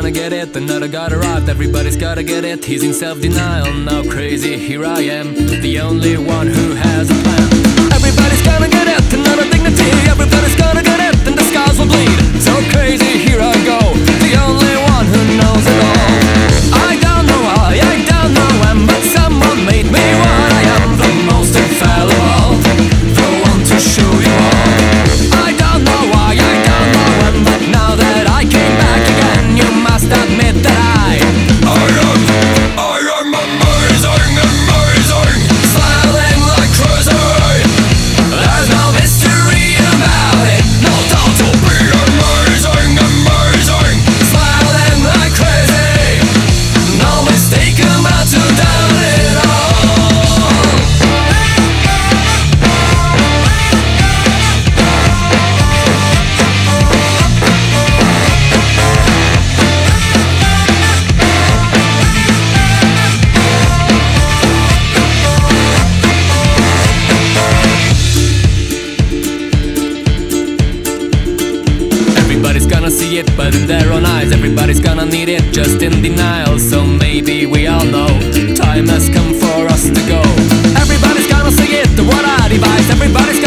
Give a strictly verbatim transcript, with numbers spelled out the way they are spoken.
gonna get it, another got it right. Everybody's gotta get it, he's in self-denial. Now crazy, here I am, the only one who has a plan. Everybody's gonna get it, another dignity. Everybody's gonna get it, and the skies will bleed. So crazy, here I go, the only one who knows it all. I don't know why, I don't know when, but someone made me what I am. The most infallible, the one to show you all. I don't know why, I don't know when, but now that I came back again, you must admit that I I am, I am amazing, amazing, smiling like crazy. There's no mystery about it, no doubt to be amazing, amazing, smiling like crazy. No mistake about to doubt it all. Everybody's gonna see it, but in their own eyes. Everybody's gonna need it, just in denial. So maybe we all know time has come for us to go. Everybody's gonna see it, the what I devise. Everybody's